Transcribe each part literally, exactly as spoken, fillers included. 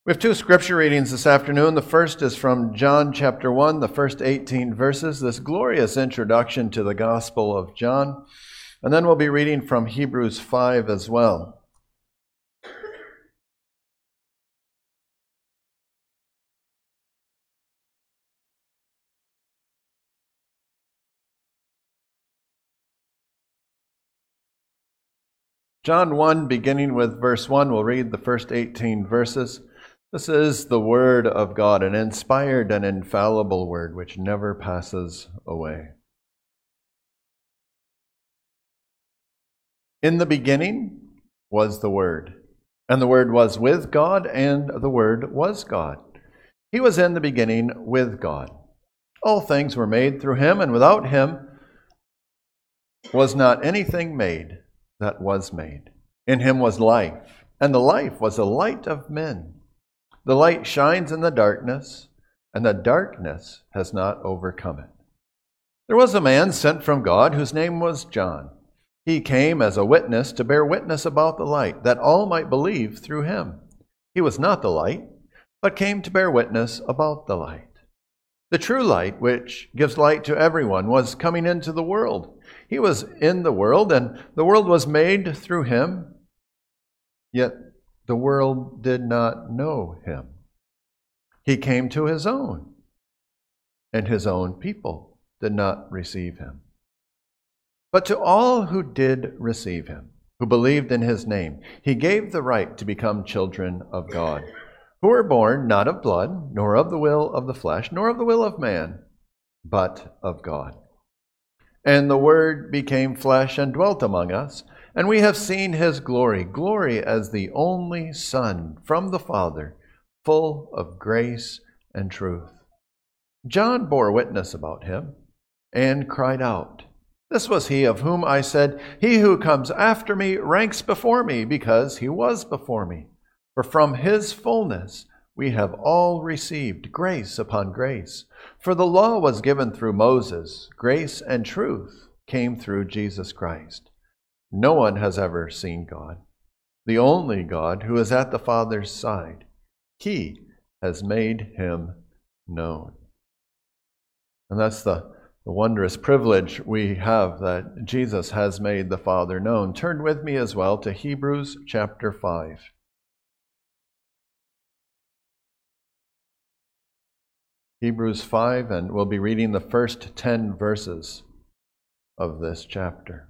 We have two scripture readings this afternoon. The first is from John chapter one, the first eighteen verses, this glorious introduction to the Gospel of John. And then we'll be reading from Hebrews five as well. John one, beginning with verse one, we'll read the first eighteen verses. This is the Word of God, an inspired and infallible Word which never passes away. In the beginning was the Word, and the Word was with God, and the Word was God. He was in the beginning with God. All things were made through Him, and without Him was not anything made that was made. In Him was life, and the life was the light of men. The light shines in the darkness, and the darkness has not overcome it. There was a man sent from God whose name was John. He came as a witness to bear witness about the light, that all might believe through him. He was not the light, but came to bear witness about the light. The true light, which gives light to everyone, was coming into the world. He was in the world, and the world was made through him, yet the world did not know him. He came to his own, and his own people did not receive him. But to all who did receive him, who believed in his name, he gave the right to become children of God, who were born not of blood, nor of the will of the flesh, nor of the will of man, but of God. And the Word became flesh and dwelt among us, and we have seen his glory, glory as the only Son from the Father, full of grace and truth. John bore witness about him and cried out, "This was he of whom I said, 'He who comes after me ranks before me, because he was before me.' For from his fullness we have all received grace upon grace. For the law was given through Moses, grace and truth came through Jesus Christ. No one has ever seen God, the only God who is at the Father's side. He has made him known." And that's the, the wondrous privilege we have, that Jesus has made the Father known. Turn with me as well to Hebrews chapter five. Hebrews five, and we'll be reading the first ten verses of this chapter.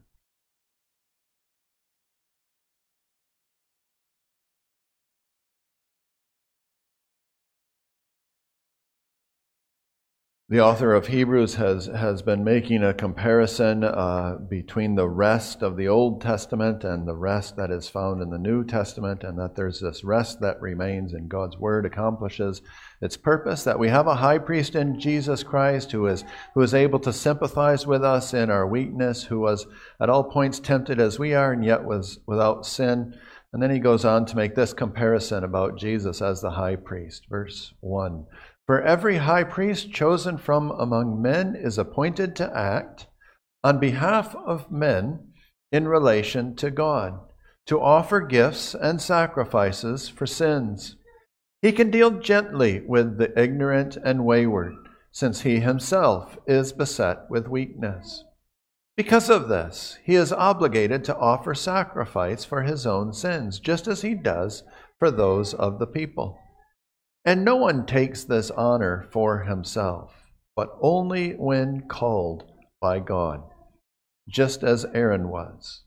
The author of Hebrews has, has been making a comparison uh, between the rest of the Old Testament and the rest that is found in the New Testament, and that there's this rest that remains in God's Word, accomplishes its purpose, that we have a high priest in Jesus Christ who is, who is able to sympathize with us in our weakness, who was at all points tempted as we are, and yet was without sin. And then he goes on to make this comparison about Jesus as the high priest. Verse one. "For every high priest chosen from among men is appointed to act on behalf of men in relation to God, to offer gifts and sacrifices for sins. He can deal gently with the ignorant and wayward, since he himself is beset with weakness. Because of this, he is obligated to offer sacrifice for his own sins, just as he does for those of the people. And no one takes this honor for himself, but only when called by God, just as Aaron was.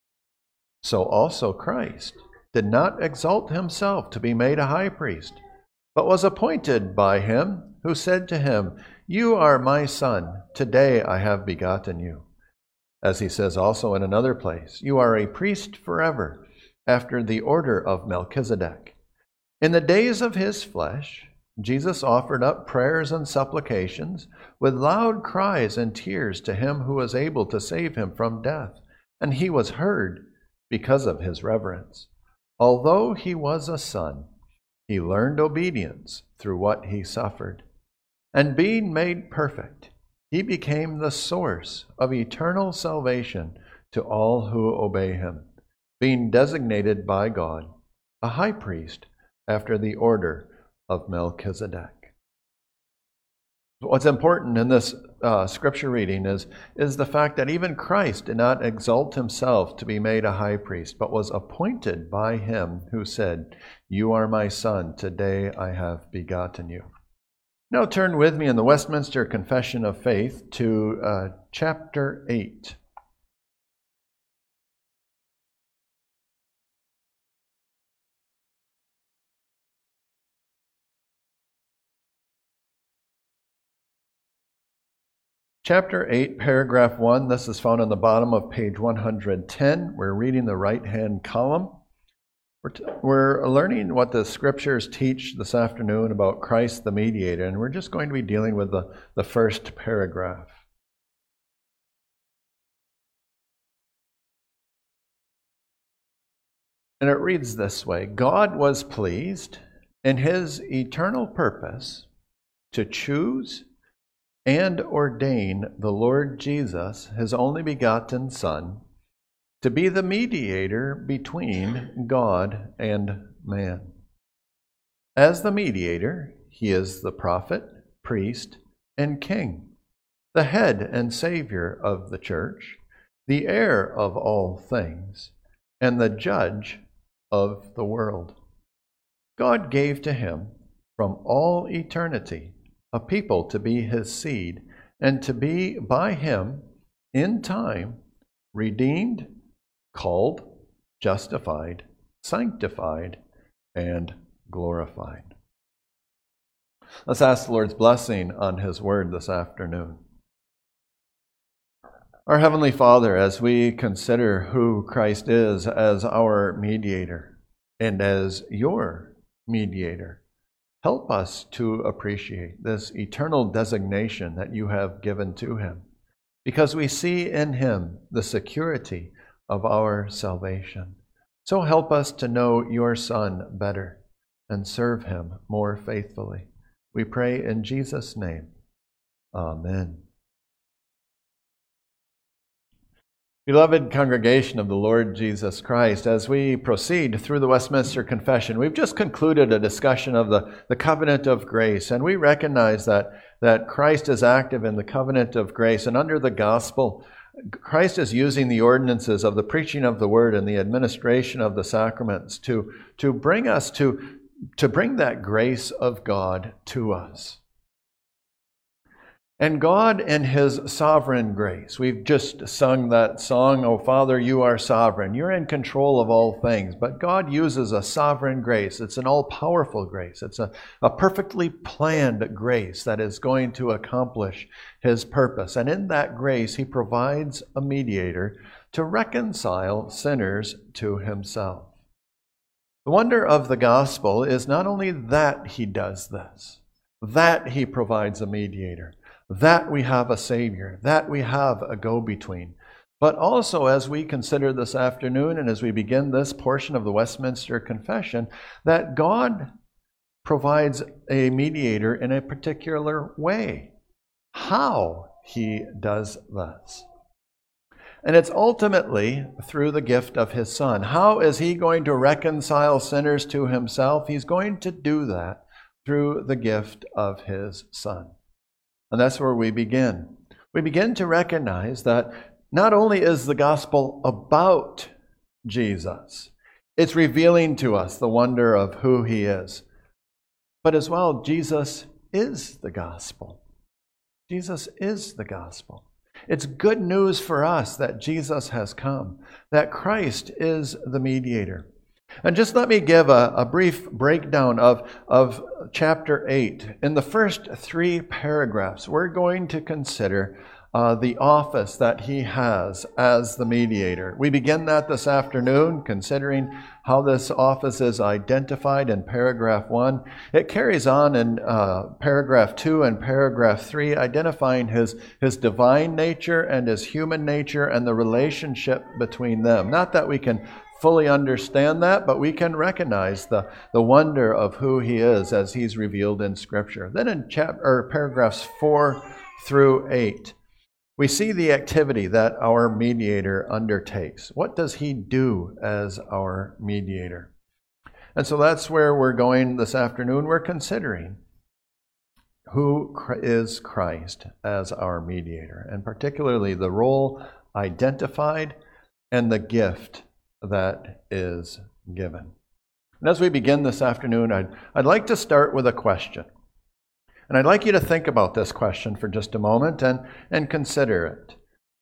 So also Christ did not exalt himself to be made a high priest, but was appointed by him who said to him, 'You are my son, today I have begotten you.' As he says also in another place, 'You are a priest forever, after the order of Melchizedek.' In the days of his flesh, Jesus offered up prayers and supplications with loud cries and tears to him who was able to save him from death, and he was heard because of his reverence. Although he was a son, he learned obedience through what he suffered. And being made perfect, he became the source of eternal salvation to all who obey him, being designated by God a high priest after the order of Melchizedek. What's important in this uh, scripture reading is, is the fact that even Christ did not exalt himself to be made a high priest, but was appointed by him who said, "You are my son, today I have begotten you." Now turn with me in the Westminster Confession of Faith to uh, chapter eight. Chapter eight, paragraph one, this is found on the bottom of page one hundred ten. We're reading the right-hand column. We're, t- we're learning what the scriptures teach this afternoon about Christ the mediator, and we're just going to be dealing with the, the first paragraph. And it reads this way: God was pleased in his eternal purpose to choose and ordain the Lord Jesus, his only begotten Son, to be the mediator between God and man. As the mediator, he is the prophet, priest, and king, the head and savior of the church, the heir of all things, and the judge of the world. God gave to him from all eternity a people to be his seed, and to be by him in time redeemed, called, justified, sanctified, and glorified. Let's ask the Lord's blessing on his word this afternoon. Our Heavenly Father, as we consider who Christ is as our mediator and as your mediator, help us to appreciate this eternal designation that you have given to him, because we see in him the security of our salvation. So help us to know your Son better and serve him more faithfully. We pray in Jesus' name. Amen. Beloved congregation of the Lord Jesus Christ, as we proceed through the Westminster Confession, we've just concluded a discussion of the, the covenant of grace, and we recognize that, that Christ is active in the covenant of grace, and under the gospel, Christ is using the ordinances of the preaching of the word and the administration of the sacraments to, to bring us to, to bring that grace of God to us. And God in his sovereign grace, we've just sung that song, "Oh Father, you are sovereign. You're in control of all things." But God uses a sovereign grace. It's an all-powerful grace. It's a, a perfectly planned grace that is going to accomplish his purpose. And in that grace, he provides a mediator to reconcile sinners to himself. The wonder of the gospel is not only that he does this, that he provides a mediator, that we have a Savior, that we have a go-between. But also, as we consider this afternoon and as we begin this portion of the Westminster Confession, that God provides a mediator in a particular way. How he does this. And it's ultimately through the gift of his Son. How is he going to reconcile sinners to himself? He's going to do that through the gift of his Son. And that's where we begin. We begin to recognize that not only is the gospel about Jesus, it's revealing to us the wonder of who he is, but as well, Jesus is the gospel. Jesus is the gospel. It's good news for us that Jesus has come, that Christ is the mediator. And just let me give a, a brief breakdown of, of chapter eight. In the first three paragraphs, we're going to consider uh, the office that he has as the mediator. We begin that this afternoon, considering how this office is identified in paragraph one. It carries on in uh, paragraph two and paragraph three, identifying his, his divine nature and his human nature and the relationship between them. Not that we can fully understand that, but we can recognize the, the wonder of who he is as he's revealed in Scripture. Then in chap- or paragraphs four through eight, we see the activity that our mediator undertakes. What does he do as our mediator? And so that's where we're going this afternoon. We're considering who is Christ as our mediator, and particularly the role identified and the gift that is given. And as we begin this afternoon, I'd, I'd like to start with a question. And I'd like you to think about this question for just a moment and, and consider it.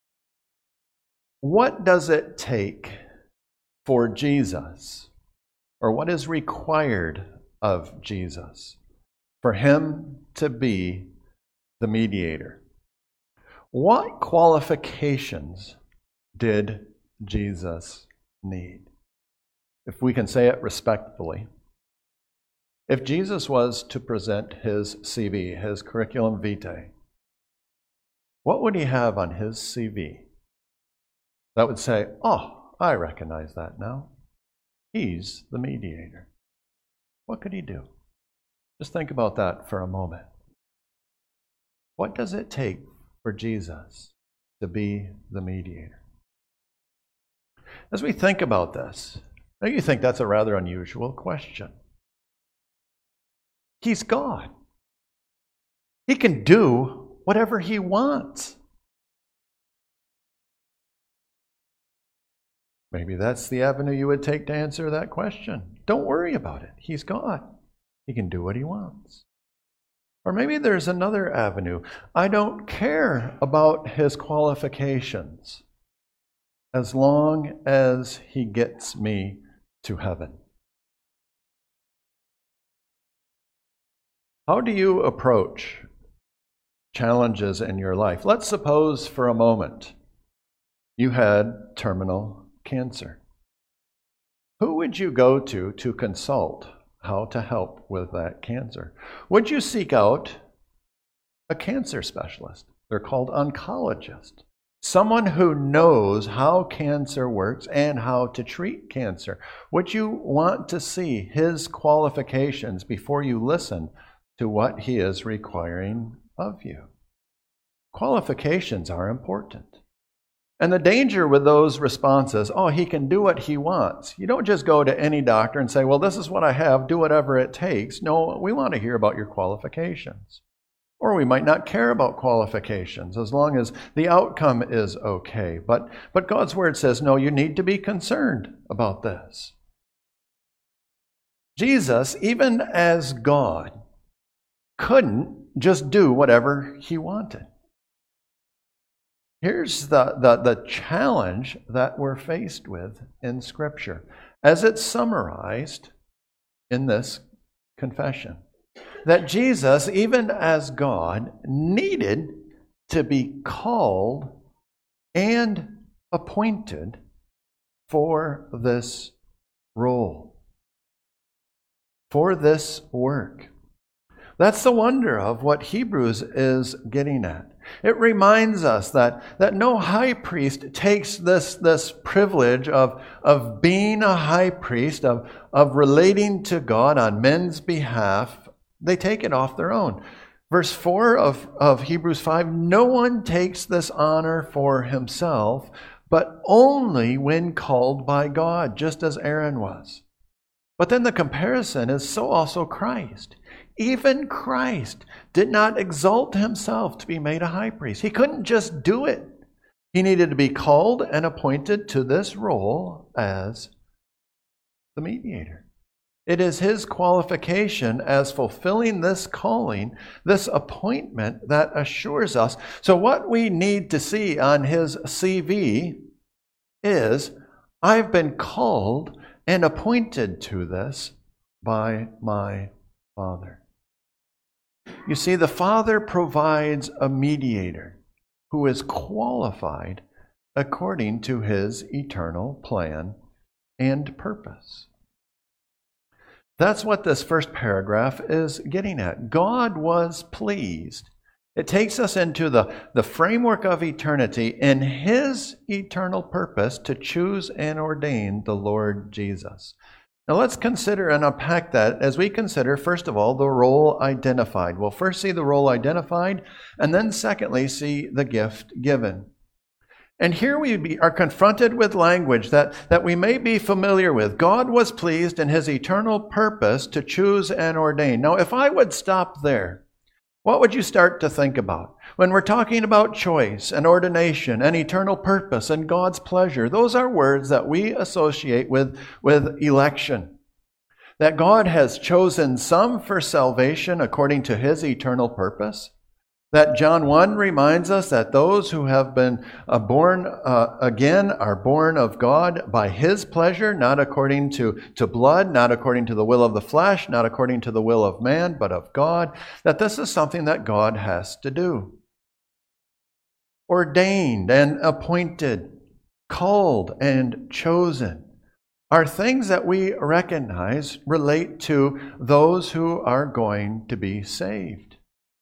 What does it take for Jesus, or what is required of Jesus, for him to be the mediator? What qualifications did Jesus need? If we can say it respectfully, if Jesus was to present his C V, his curriculum vitae, what would he have on his C V that would say, oh, I recognize that now. He's the mediator. What could he do? Just think about that for a moment. What does it take for Jesus to be the mediator? As we think about this, now you think that's a rather unusual question. He's God. He can do whatever he wants. Maybe that's the avenue you would take to answer that question. Don't worry about it. He's God. He can do what he wants. Or maybe there's another avenue. I don't care about his qualifications as long as he gets me to heaven. How do you approach challenges in your life? Let's suppose for a moment you had terminal cancer. Who would you go to to consult how to help with that cancer? Would you seek out a cancer specialist? They're called oncologists. Someone who knows how cancer works and how to treat cancer. Would you want to see his qualifications before you listen to what he is requiring of you? Qualifications are important. And the danger with those responses, oh, he can do what he wants. You don't just go to any doctor and say, well, this is what I have, do whatever it takes. No, we want to hear about your qualifications. Or we might not care about qualifications as long as the outcome is okay. But, but God's word says, no, you need to be concerned about this. Jesus, even as God, couldn't just do whatever he wanted. Here's the, the, the challenge that we're faced with in Scripture, as it's summarized in this confession. That Jesus, even as God, needed to be called and appointed for this role, for this work. That's the wonder of what Hebrews is getting at. It reminds us that, that no high priest takes this, this privilege of, of being a high priest, of, of relating to God on men's behalf. They take it off their own. Verse four of, of Hebrews five, no one takes this honor for himself, but only when called by God, just as Aaron was. But then the comparison is so also Christ. Even Christ did not exalt himself to be made a high priest. He couldn't just do it. He needed to be called and appointed to this role as the mediator. It is his qualification as fulfilling this calling, this appointment, that assures us. So what we need to see on his C V is, I've been called and appointed to this by my Father. You see, the Father provides a mediator who is qualified according to his eternal plan and purpose. That's what this first paragraph is getting at. God was pleased. It takes us into the, the framework of eternity in his eternal purpose to choose and ordain the Lord Jesus. Now let's consider and unpack that as we consider, first of all, the role identified. We'll first see the role identified, and then secondly, see the gift given. And here we be, are confronted with language that, that we may be familiar with. God was pleased in his eternal purpose to choose and ordain. Now, if I would stop there, what would you start to think about? When we're talking about choice and ordination and eternal purpose and God's pleasure, those are words that we associate with, with election. That God has chosen some for salvation according to his eternal purpose. That John one reminds us that those who have been uh, born uh, again are born of God by his pleasure, not according to, to blood, not according to the will of the flesh, not according to the will of man, but of God. That this is something that God has to do. Ordained and appointed, called and chosen are things that we recognize relate to those who are going to be saved.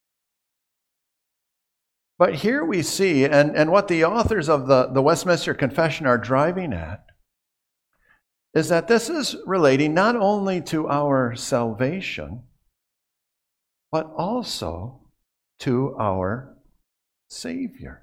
But here we see, and, and what the authors of the, the Westminster Confession are driving at, is that this is relating not only to our salvation, but also to our Savior.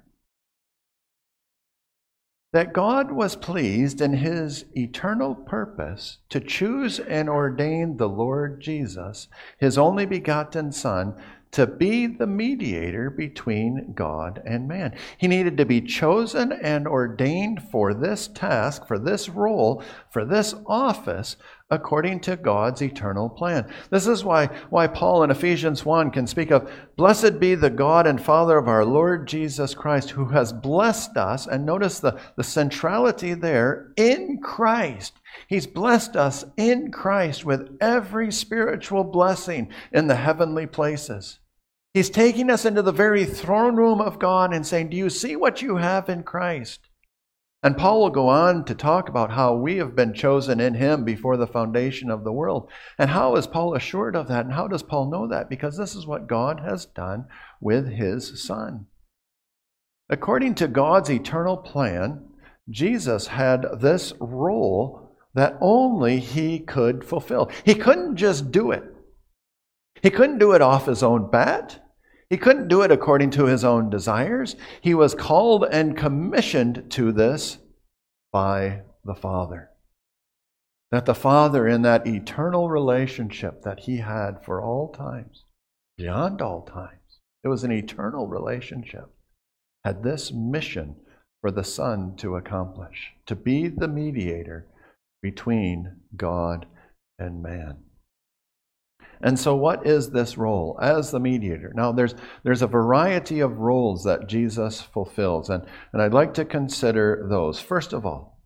That God was pleased in his eternal purpose to choose and ordain the Lord Jesus, his only begotten Son, to be the mediator between God and man. He needed to be chosen and ordained for this task, for this role, for this office, according to God's eternal plan. This is why, why Paul in Ephesians one can speak of, "Blessed be the God and Father of our Lord Jesus Christ, who has blessed us," and notice the, the centrality there, "in Christ." He's blessed us in Christ with every spiritual blessing in the heavenly places. He's taking us into the very throne room of God and saying, do you see what you have in Christ? And Paul will go on to talk about how we have been chosen in him before the foundation of the world. And how is Paul assured of that? And how does Paul know that? Because this is what God has done with his Son. According to God's eternal plan, Jesus had this role that only he could fulfill. He couldn't just do it. He couldn't do it off his own bat. He couldn't do it according to his own desires. He was called and commissioned to this by the Father. That the Father, in that eternal relationship that he had for all times, beyond all times, it was an eternal relationship, had this mission for the Son to accomplish, to be the mediator between God and man. And so what is this role as the mediator? Now there's there's a variety of roles that Jesus fulfills, and, and I'd like to consider those. First of all,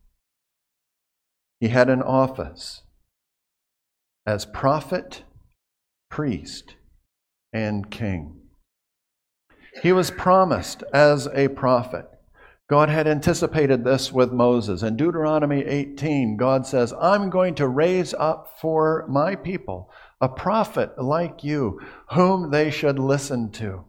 he had an office as prophet, priest, and king. He was promised as a prophet. God had anticipated this with Moses. In Deuteronomy eighteen, God says, I'm going to raise up for my people a prophet like you, whom they should listen to.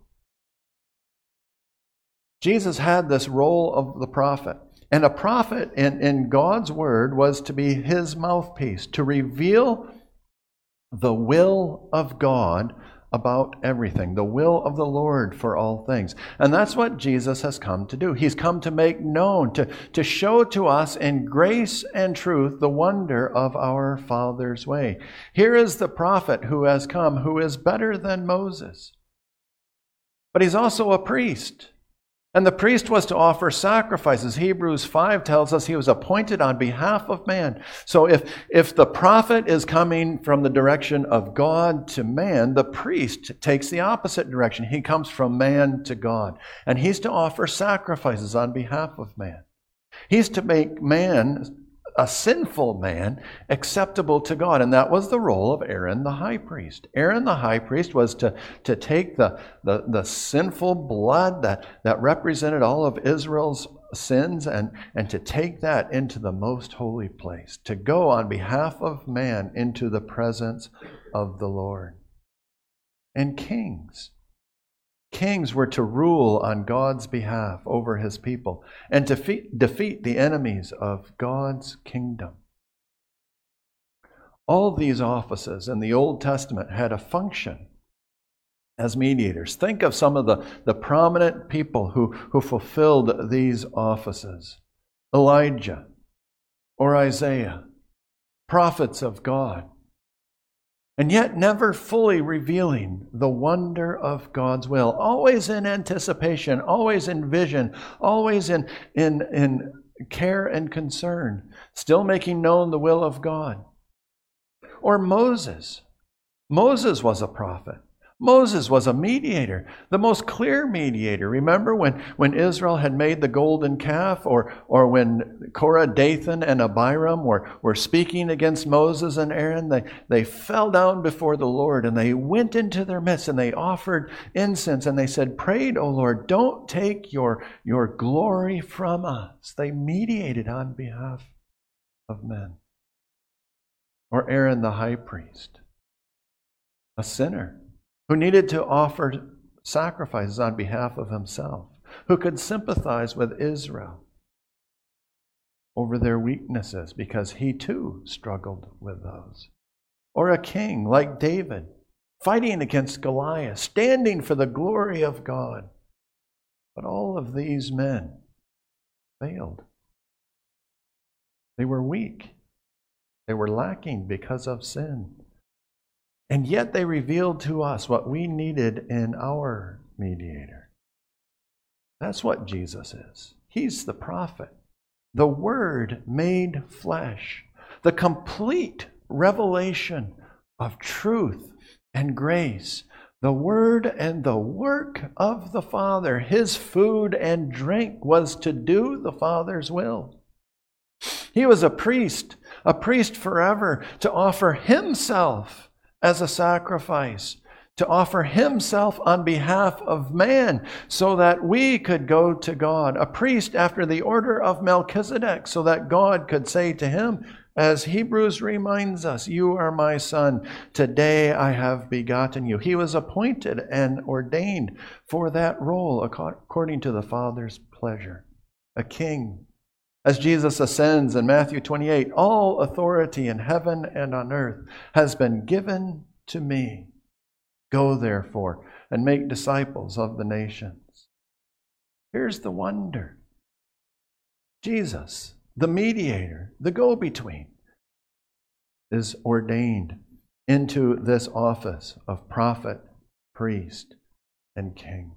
Jesus had this role of the prophet. And a prophet in, in God's word was to be his mouthpiece, to reveal the will of God about everything, the will of the Lord for all things. And that's what Jesus has come to do. He's come to make known, to, to show to us in grace and truth the wonder of our Father's way. Here is the prophet who has come, who is better than Moses. But he's also a priest. And the priest was to offer sacrifices. Hebrews five tells us he was appointed on behalf of man. So if, if the prophet is coming from the direction of God to man, the priest takes the opposite direction. He comes from man to God. And he's to offer sacrifices on behalf of man. He's to make man, a sinful man, acceptable to God. And that was the role of Aaron the high priest. Aaron the high priest was to, to take the, the, the sinful blood that, that represented all of Israel's sins and, and to take that into the most holy place, to go on behalf of man into the presence of the Lord. And kings. Kings were to rule on God's behalf over his people and to defeat, defeat the enemies of God's kingdom. All these offices in the Old Testament had a function as mediators. Think of some of the, the prominent people who, who fulfilled these offices. Elijah or Isaiah, prophets of God, and yet never fully revealing the wonder of God's will. Always in anticipation, always in vision, always in, in, in care and concern, still making known the will of God. Or Moses. Moses was a prophet. Moses was a mediator, the most clear mediator. Remember when, when Israel had made the golden calf, or, or when Korah, Dathan, and Abiram were, were speaking against Moses and Aaron, they, they fell down before the Lord, and they went into their midst, and they offered incense, and they said, "Prayed, O Lord, don't take your, your glory from us." They mediated on behalf of men. Or Aaron the high priest, a sinner, who needed to offer sacrifices on behalf of himself, who could sympathize with Israel over their weaknesses because he too struggled with those. Or a king like David, fighting against Goliath, standing for the glory of God. But all of these men failed. They were weak. They were lacking because of sin. And yet they revealed to us what we needed in our mediator. That's what Jesus is. He's the prophet, the Word made flesh, the complete revelation of truth and grace, the Word and the work of the Father. His food and drink was to do the Father's will. He was a priest, a priest forever, to offer himself as a sacrifice, to offer himself on behalf of man so that we could go to God. A priest after the order of Melchizedek, so that God could say to him, as Hebrews reminds us, "You are my son, today I have begotten you." He was appointed and ordained for that role according to the Father's pleasure. A king. As Jesus ascends in Matthew twenty-eight, "All authority in heaven and on earth has been given to me. Go therefore and make disciples of the nations." Here's the wonder. Jesus, the mediator, the go-between, is ordained into this office of prophet, priest, and king.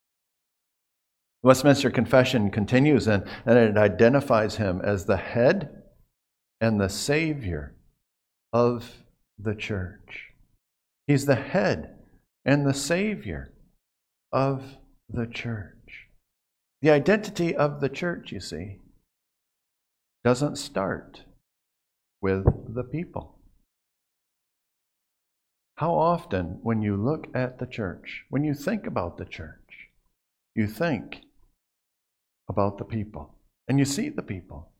The Westminster Confession continues, and, and it identifies him as the head and the Savior of the church. He's the head and the Savior of the church. The identity of the church, you see, doesn't start with the people. How often, when you look at the church, when you think about the church, you think about the people, and you see the people,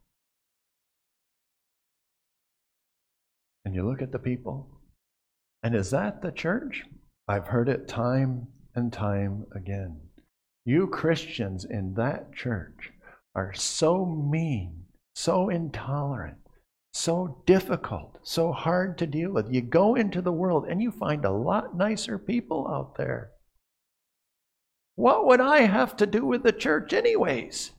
and you look at the people, and is that the church? I've heard it time and time again. You Christians in that church are so mean, so intolerant, so difficult, so hard to deal with. You go into the world and you find a lot nicer people out there. What would I have to do with the church anyways?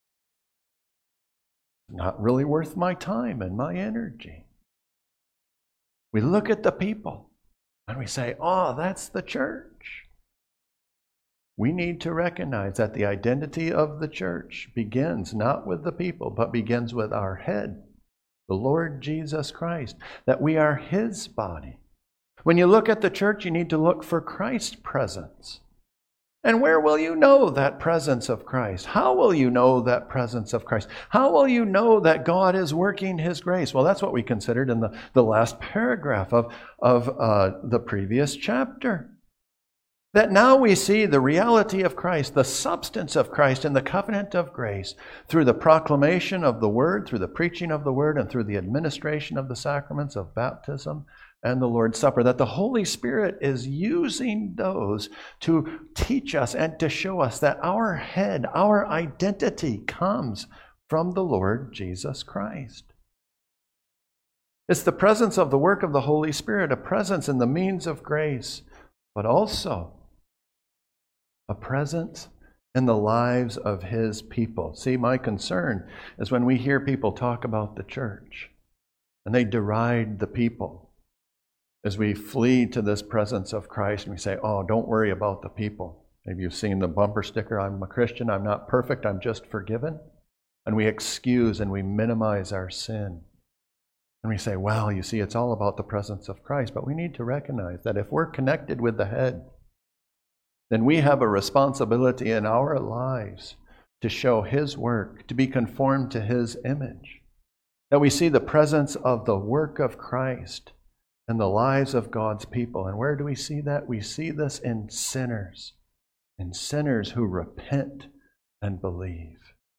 Not really worth my time and my energy. We look at the people and we say, "Oh, that's the church." We need to recognize that the identity of the church begins not with the people, but begins with our head, the Lord Jesus Christ, that we are His body. When you look at the church, you need to look for Christ's presence. And where will you know that presence of Christ? How will you know that presence of Christ? How will you know that God is working His grace? Well, that's what we considered in the, the last paragraph of, of uh, the previous chapter. That now we see the reality of Christ, the substance of Christ in the covenant of grace through the proclamation of the Word, through the preaching of the Word, and through the administration of the sacraments of baptism and the Lord's Supper. That the Holy Spirit is using those to teach us and to show us that our head, our identity comes from the Lord Jesus Christ. It's the presence of the work of the Holy Spirit, a presence in the means of grace, but also a presence in the lives of His people. See, my concern is when we hear people talk about the church and they deride the people, as we flee to this presence of Christ and we say, oh, don't worry about the people. Maybe you've seen the bumper sticker, I'm a Christian, I'm not perfect, I'm just forgiven. And we excuse and we minimize our sin. And we say, well, you see, it's all about the presence of Christ. But we need to recognize that if we're connected with the head, then we have a responsibility in our lives to show His work, to be conformed to His image. That we see the presence of the work of Christ in the lives of God's people. And where do we see that? We see this in sinners, in sinners who repent and believe.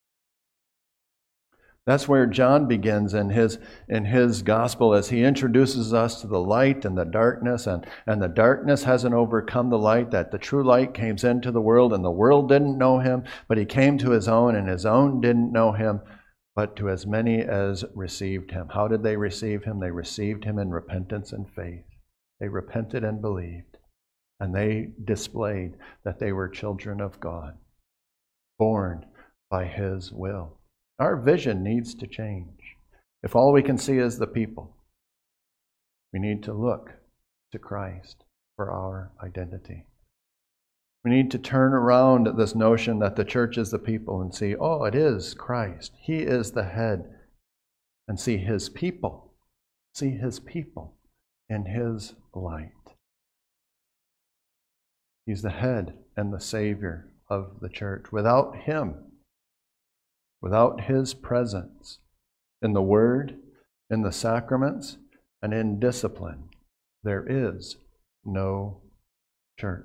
That's where John begins in his, in his gospel as he introduces us to the light and the darkness, and, and the darkness hasn't overcome the light, that the true light came into the world and the world didn't know Him, but He came to His own and His own didn't know Him, but to as many as received Him. How did they receive Him? They received Him in repentance and faith. They repented and believed, and they displayed that they were children of God, born by His will. Our vision needs to change. If all we can see is the people, we need to look to Christ for our identity. We need to turn around this notion that the church is the people and see, oh, it is Christ. He is the head. And see His people. See His people in His light. He's the head and the Savior of the church. Without Him, without His presence in the Word, in the sacraments, and in discipline, there is no church.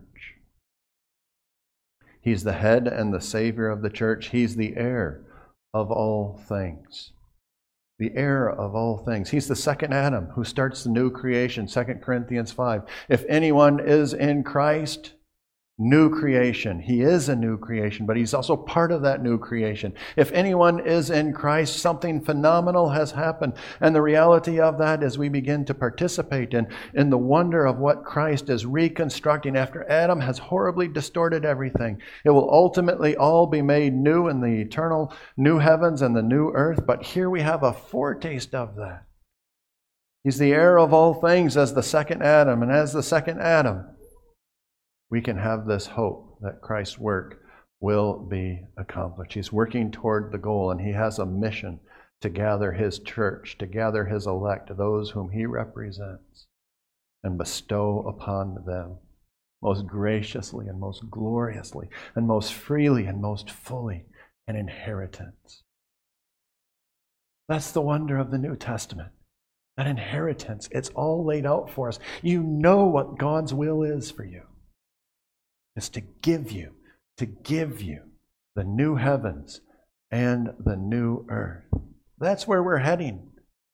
He's the head and the Savior of the church. He's the heir of all things. The heir of all things. He's the second Adam who starts the new creation, Second Corinthians five. If anyone is in Christ, new creation. He is a new creation, but He's also part of that new creation. If anyone is in Christ, something phenomenal has happened. And the reality of that is we begin to participate in, in the wonder of what Christ is reconstructing after Adam has horribly distorted everything. It will ultimately all be made new in the eternal new heavens and the new earth, but here we have a foretaste of that. He's the heir of all things as the second Adam, and as the second Adam, we can have this hope that Christ's work will be accomplished. He's working toward the goal, and He has a mission to gather His church, to gather His elect, those whom He represents, and bestow upon them most graciously and most gloriously and most freely and most fully an inheritance. That's the wonder of the New Testament. That inheritance, it's all laid out for us. You know what God's will is for you. Is to give you, to give you the new heavens and the new earth. That's where we're heading.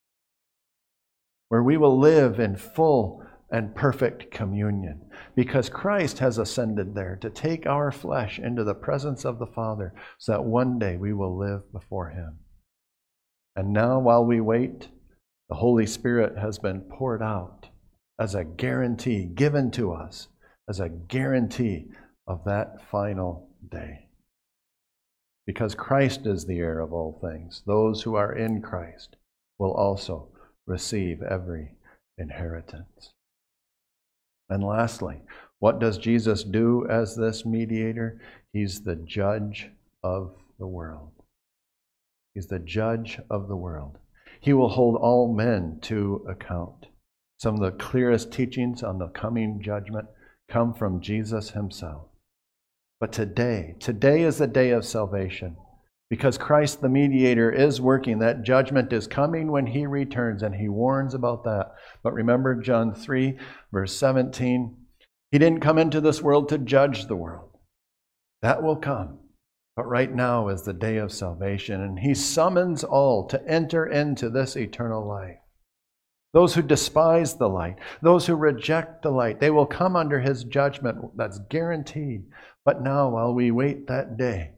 Where we will live in full and perfect communion. Because Christ has ascended there to take our flesh into the presence of the Father so that one day we will live before Him. And now while we wait, the Holy Spirit has been poured out as a guarantee given to us, as a guarantee of that final day. Because Christ is the heir of all things, those who are in Christ will also receive every inheritance. And lastly, what does Jesus do as this mediator? He's the judge of the world. He's the judge of the world. He will hold all men to account. Some of the clearest teachings on the coming judgment come from Jesus Himself. But today, today is the day of salvation. Because Christ the mediator is working. That judgment is coming when He returns, and He warns about that. But remember John three, verse seventeen. He didn't come into this world to judge the world. That will come. But right now is the day of salvation, and He summons all to enter into this eternal life. Those who despise the light, those who reject the light, they will come under His judgment. That's guaranteed. But now, while we wait that day,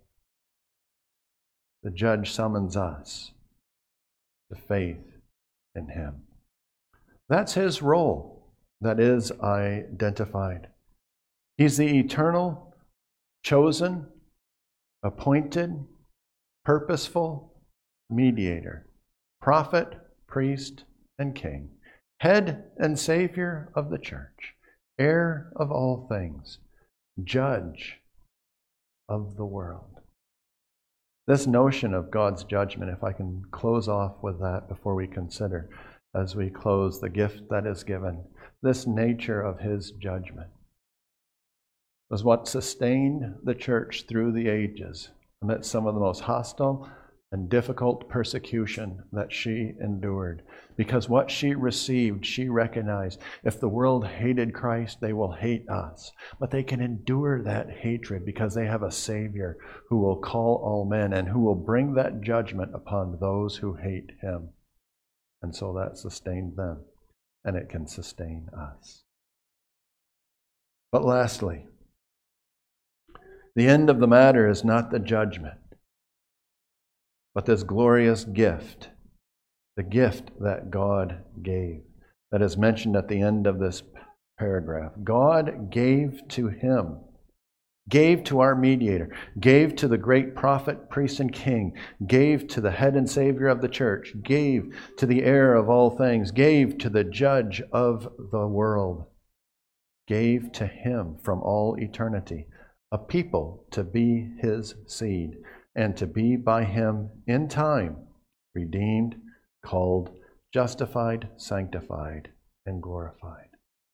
the judge summons us to faith in Him. That's His role that is identified. He's the eternal chosen, appointed, purposeful, mediator, prophet, priest, and king, head and savior of the church, heir of all things, judge of the world. This notion of God's judgment, if I can close off with that before we consider, as we close, the gift that is given, this nature of His judgment was what sustained the church through the ages amidst some of the most hostile and difficult persecution that she endured. Because what she received, she recognized. If the world hated Christ, they will hate us. But they can endure that hatred because they have a Savior who will call all men and who will bring that judgment upon those who hate Him. And so that sustained them, and it can sustain us. But lastly, the end of the matter is not the judgment, but this glorious gift, the gift that God gave, that is mentioned at the end of this paragraph. God gave to Him, gave to our mediator, gave to the great prophet, priest, and king, gave to the head and savior of the church, gave to the heir of all things, gave to the judge of the world, gave to Him from all eternity a people to be His seed, and to be by Him in time redeemed, called, justified, sanctified, and glorified.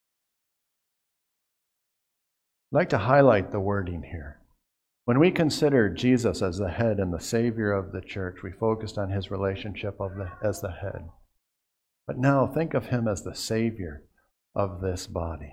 I'd like to highlight the wording here. When we consider Jesus as the head and the Savior of the church, we focused on His relationship of the, as the head. But now think of Him as the Savior of this body.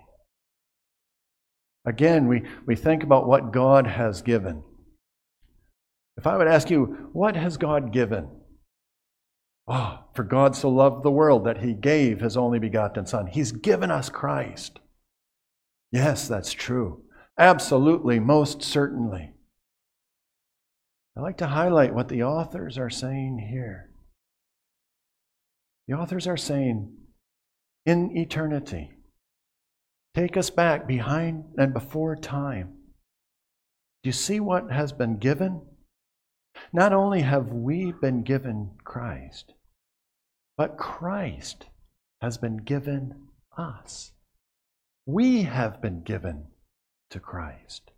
Again, we, we think about what God has given. If I would ask you, what has God given? Oh, for God so loved the world that He gave His only begotten Son. He's given us Christ. Yes, that's true. Absolutely, most certainly. I'd like to highlight what the authors are saying here. The authors are saying, in eternity, take us back behind and before time. Do you see what has been given? Not only have we been given Christ, but Christ has been given us. We have been given to Christ.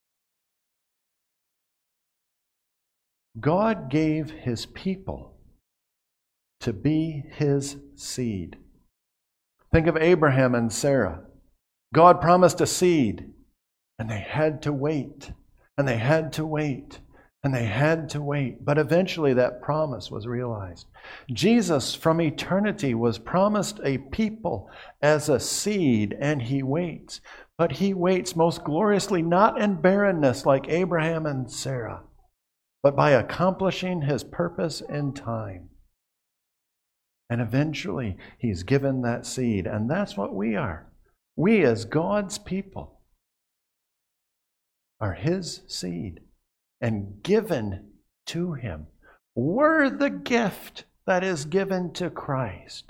God gave His people to be His seed. Think of Abraham and Sarah. God promised a seed, and they had to wait, and they had to wait, and they had to wait. But eventually that promise was realized. Jesus from eternity was promised a people as a seed, and He waits. But He waits most gloriously not in barrenness like Abraham and Sarah, but by accomplishing His purpose in time. And eventually He's given that seed, and that's what we are. We as God's people are His seed and given to Him. We're the gift that is given to Christ.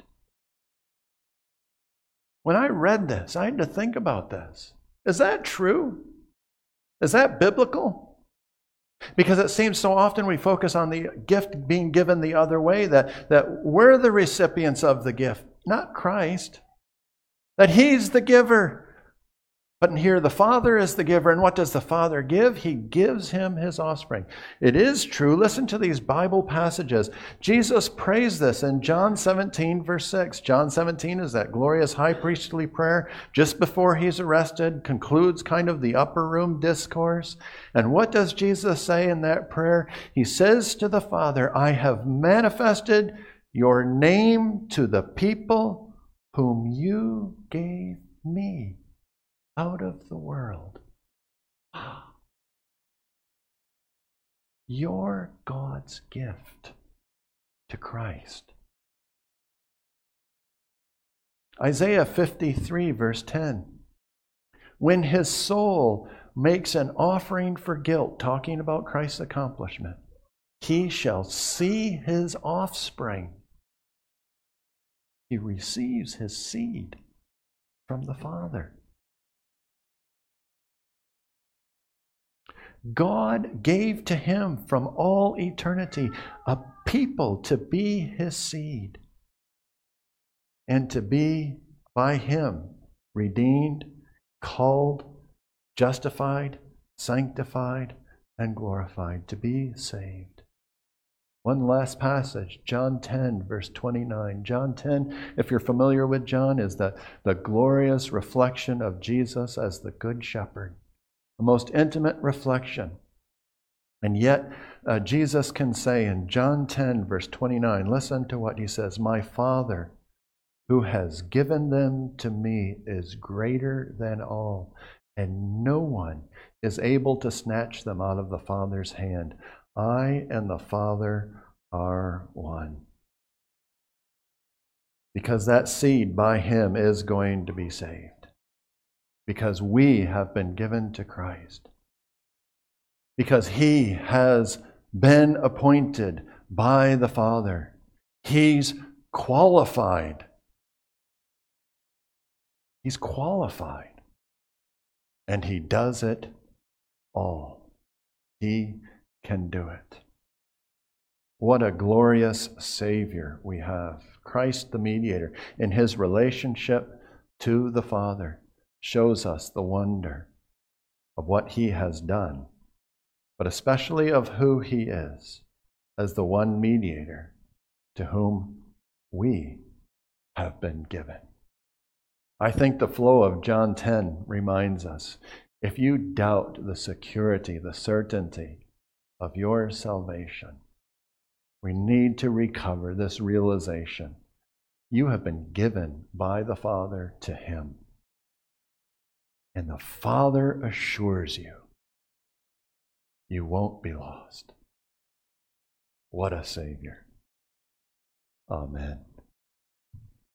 When I read this, I had to think about this. Is that true? Is that biblical? Because it seems so often we focus on the gift being given the other way, that, that we're the recipients of the gift, not Christ. That He's the giver. But here the Father is the giver. And what does the Father give? He gives Him His offspring. It is true. Listen to these Bible passages. Jesus prays this in John seventeen, verse six. John seventeen is that glorious high priestly prayer just before He's arrested, concludes kind of the upper room discourse. And what does Jesus say in that prayer? He says to the Father, I have manifested your name to the people whom you gave me out of the world. You're God's gift to Christ. Isaiah fifty-three, verse ten. When his soul makes an offering for guilt, talking about Christ's accomplishment, he shall see his offspring. He receives his seed from the Father. God gave to him from all eternity a people to be his seed and to be by him redeemed, called, justified, sanctified, and glorified, to be saved. One last passage, John ten, verse twenty-nine. John ten, if you're familiar with John, is the, the glorious reflection of Jesus as the Good Shepherd, the most intimate reflection. And yet, uh, Jesus can say in John ten, verse twenty-nine, listen to what he says, "My Father, who has given them to me, is greater than all, and no one is able to snatch them out of the Father's hand. I and the Father are one." Because that seed by him is going to be saved. Because we have been given to Christ. Because he has been appointed by the Father. He's qualified. He's qualified. And he does it all. He can do it. What a glorious Savior we have. Christ the mediator, in his relationship to the Father, shows us the wonder of what he has done, but especially of who he is as the one mediator to whom we have been given. I think the flow of John ten reminds us, if you doubt the security, the certainty of your salvation, we need to recover this realization. You have been given by the Father to him. And the Father assures you, you won't be lost. What a Savior. Amen.